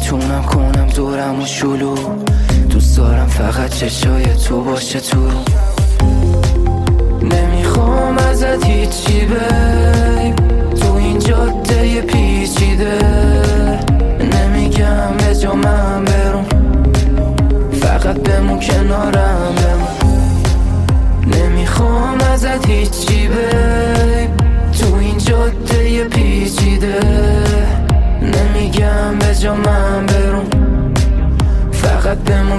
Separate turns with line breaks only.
میتونم کنم دورم و شلو، دوست دارم فقط چشای تو باشه تو رو. نمیخوام ازت هیچی بیب، تو این جاده پیچیده. نمیگم به جا من برون، فقط بمون کنارم بمون. نمیخوام ازت هیچی بیب،